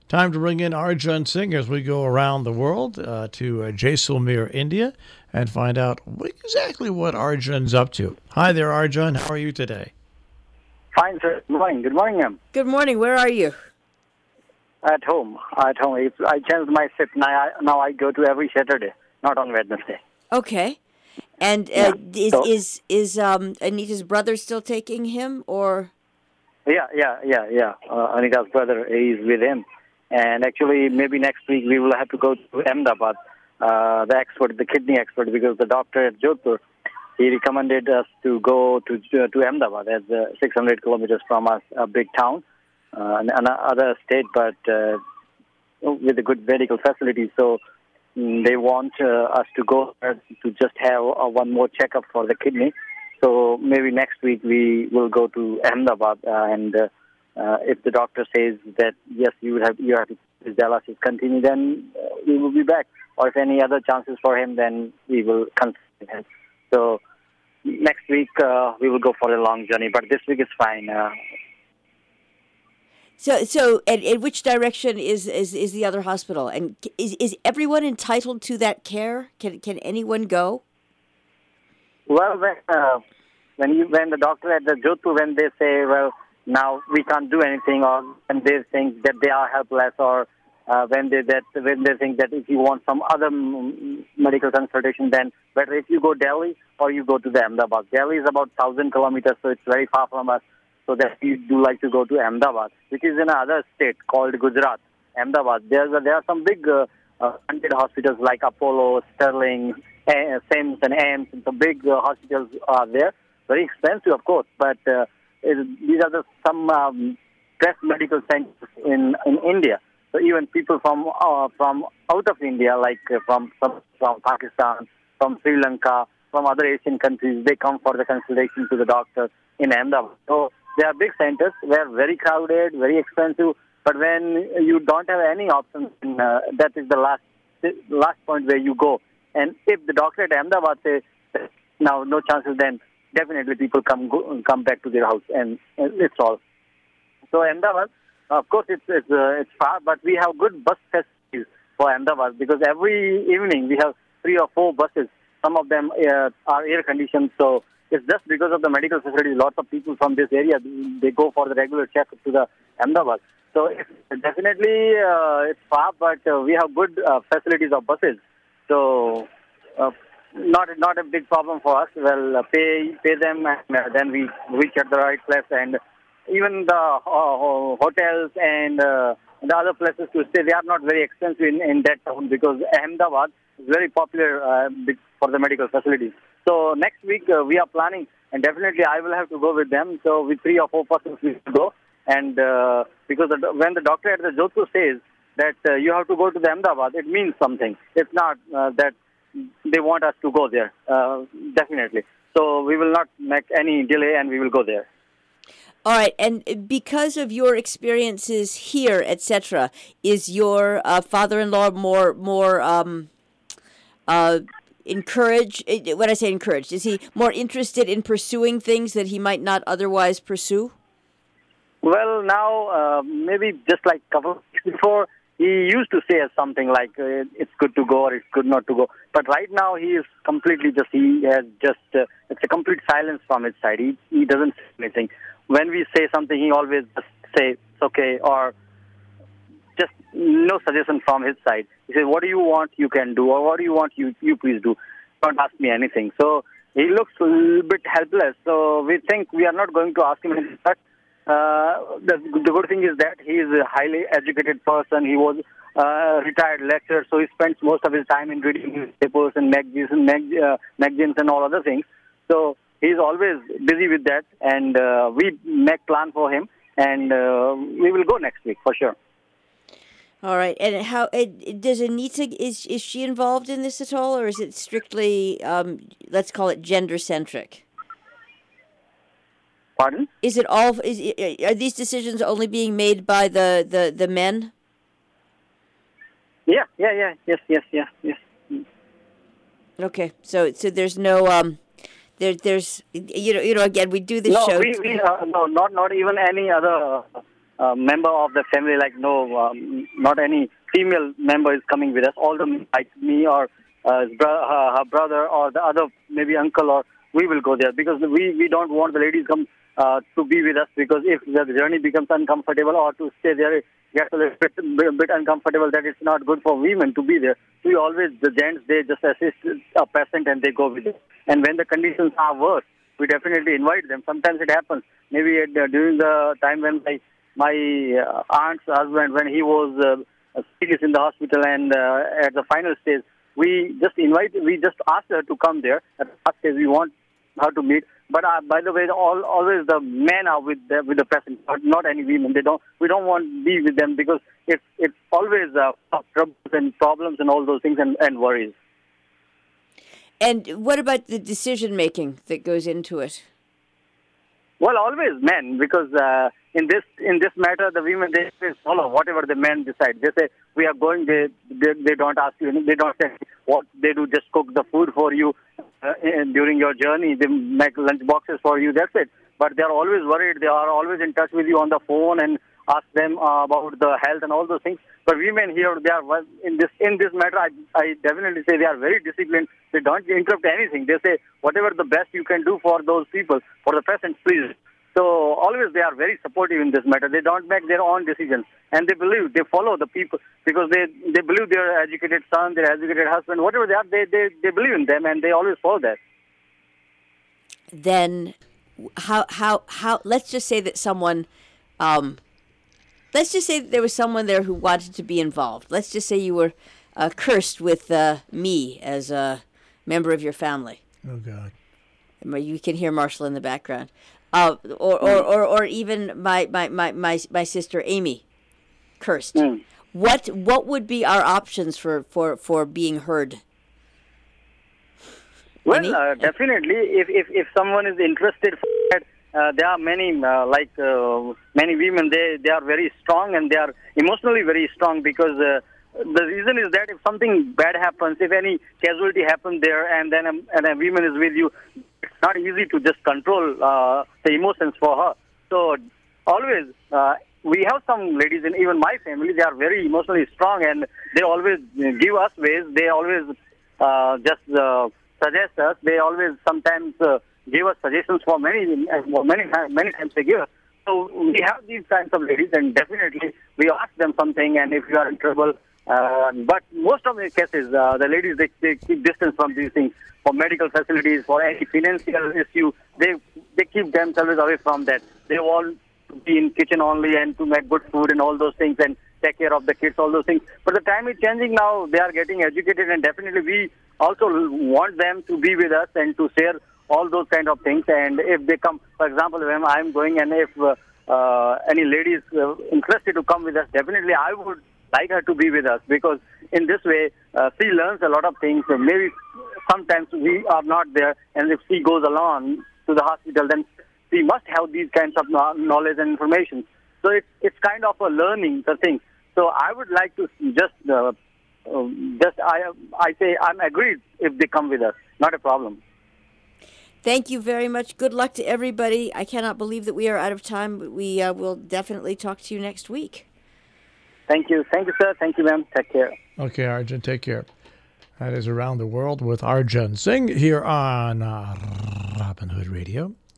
Time to bring in Arjun Singh as we go around the world to Jaisalmer, India, and find out exactly what Arjun's up to. Hi there, Arjun. How are you today? Fine, sir. Good morning. Good morning, ma'am. Good morning. Where are you? At home. At home. I changed my shift. Now I go to every Saturday, not on Wednesday. Okay. And is Anita's brother still taking him, or? Yeah. Anita's brother is with him. And actually, maybe next week we will have to go to Ahmedabad, the kidney expert, because the doctor at Jodhpur, he recommended us to go to Ahmedabad, as 600 kilometers from us, a big town, another state, but with a good medical facility. So they want us to go there to just have one more checkup for the kidney. So maybe next week we will go to Ahmedabad and. If the doctor says that yes, you have to his dialysis continue, then we will be back. Or if any other chances for him, then we will consider him. So next week we will go for a long journey, but this week is fine. So, in which direction is the other hospital? And is everyone entitled to that care? Can anyone go? Well, when the doctor at the Jodhpur, when they say, well, now we can't do anything, or when they think that they are helpless, or when they think that if you want some other medical consultation, then better if you go Delhi or you go to the Ahmedabad. Delhi is about 1,000 kilometers, so it's very far from us. So that we do like to go to Ahmedabad, which is in another state called Gujarat. Ahmedabad. There are some big funded hospitals like Apollo, Sterling, SIMS, and AIMS. And some big hospitals are there. Very expensive, of course, but these are some best medical centers in India. So even people from out of India, like from Pakistan, from Sri Lanka, from other Asian countries, they come for the consultation to the doctor in Ahmedabad. So they are big centers. They are very crowded, very expensive. But when you don't have any options, that is the last point where you go. And if the doctor at Ahmedabad says now no chances, then definitely people come back to their house, and it's all. So Ahmedabad, of course, it's far, but we have good bus facilities for Ahmedabad, because every evening we have 3 or 4 buses. Some of them are air conditioned, so it's just because of the medical facilities. Lots of people from this area, they go for the regular checkup to the Ahmedabad. So definitely it's far, but we have good facilities of buses. So. Not a big problem for us. Well, pay them, and then we reach at the right place. And even the hotels and the other places to stay, they are not very expensive in that town, because Ahmedabad is very popular for the medical facilities. So next week we are planning, and definitely I will have to go with them. So with 3 or 4 persons we will go. And because when the doctor at the Jodhpur says that you have to go to the Ahmedabad, it means something. It's not that they want us to go there, definitely. So we will not make any delay, and we will go there. All right, and because of your experiences here, etc., is your father-in-law more encouraged? When I say encouraged, is he more interested in pursuing things that he might not otherwise pursue? Well, now maybe just like a couple of weeks before, he used to say something like, it's good to go or it's good not to go. But right now he is completely it's a complete silence from his side. He doesn't say anything. When we say something, he always just say, it's okay, or just no suggestion from his side. He says, what do you want, you can do, or what do you want, you please do. Don't ask me anything. So he looks a little bit helpless. So we think we are not going to ask him anything. But the good thing is that he is a highly educated person. He was a retired lecturer, so he spends most of his time in reading newspapers and magazines and all other things. So he's always busy with that, and we make plan for him, and we will go next week for sure. All right. And how does Anita, is she involved in this at all, or is it strictly, let's call it gender-centric? Pardon? Are these decisions only being made by the men? Yeah. Yes. Okay. So there's no there's again, we do this show. No, not even any other member of the family, like no, not any female member is coming with us. All the men, like me or her brother or the other maybe uncle, or we will go there because we don't want the ladies come to be with us, because if the journey becomes uncomfortable or to stay there it gets a little bit uncomfortable, that it's not good for women to be there. We always, the gents, they just assist a patient and they go with it. And when the conditions are worse, we definitely invite them. Sometimes it happens. Maybe during the time when my aunt's husband, when he was serious in the hospital and at the final stage, we just asked her to come there. At the last stage, we want her to meet. But by the way, always the men are with the patient, not any women. We don't want to be with them because it's always troubles and problems and all those things and worries. And what about the decision making that goes into it? Well, always men, because in this matter, the women, they follow whatever the men decide. They say we are going. They don't ask you. They don't say what they do. Just cook the food for you during your journey. They make lunch boxes for you. That's it. But they are always worried. They are always in touch with you on the phone and ask them about the health and all those things. But women here, they are in this matter. I definitely say they are very disciplined. They don't interrupt anything. They say whatever the best you can do for those people, for the patients, please. So always they are very supportive in this matter. They don't make their own decisions, and they follow the people because they believe their educated son, their educated husband, whatever they are, they believe in them, and they always follow that. Then, how? Let's just say that someone. Let's just say that there was someone there who wanted to be involved. Let's just say you were cursed with me as a member of your family. Oh God! You can hear Marshall in the background, or even my sister Amy, cursed. Mm. What would be our options for being heard? Well, definitely, if someone is interested. There are many, many women, they are very strong and they are emotionally very strong because the reason is that if something bad happens, if any casualty happens there and then a woman is with you, it's not easy to just control the emotions for her. So always, we have some ladies in even my family, they are very emotionally strong and they always give us ways. They always just suggest us. They always sometimes... give us suggestions for many times they give us. So we have these kinds of ladies, and definitely we ask them something, and if you are in trouble. But most of the cases, the ladies, they keep distance from these things. For medical facilities, for any financial issue, they keep themselves away from that. They want to be in kitchen only and to make good food and all those things and take care of the kids, all those things. But the time is changing now. They are getting educated, and definitely we also want them to be with us and to share all those kind of things. And if they come, for example, when I'm going and if any lady is interested to come with us, definitely I would like her to be with us because in this way she learns a lot of things. Maybe sometimes we are not there, and if she goes along to the hospital, then she must have these kinds of knowledge and information. So it's kind of a learning thing. So I would like to I say I'm agreed if they come with us, not a problem. Thank you very much. Good luck to everybody. I cannot believe that we are out of time, but we will definitely talk to you next week. Thank you. Thank you, sir. Thank you, ma'am. Take care. Okay, Arjun, take care. That is Around the World with Arjun Singh here on Robin Hood Radio.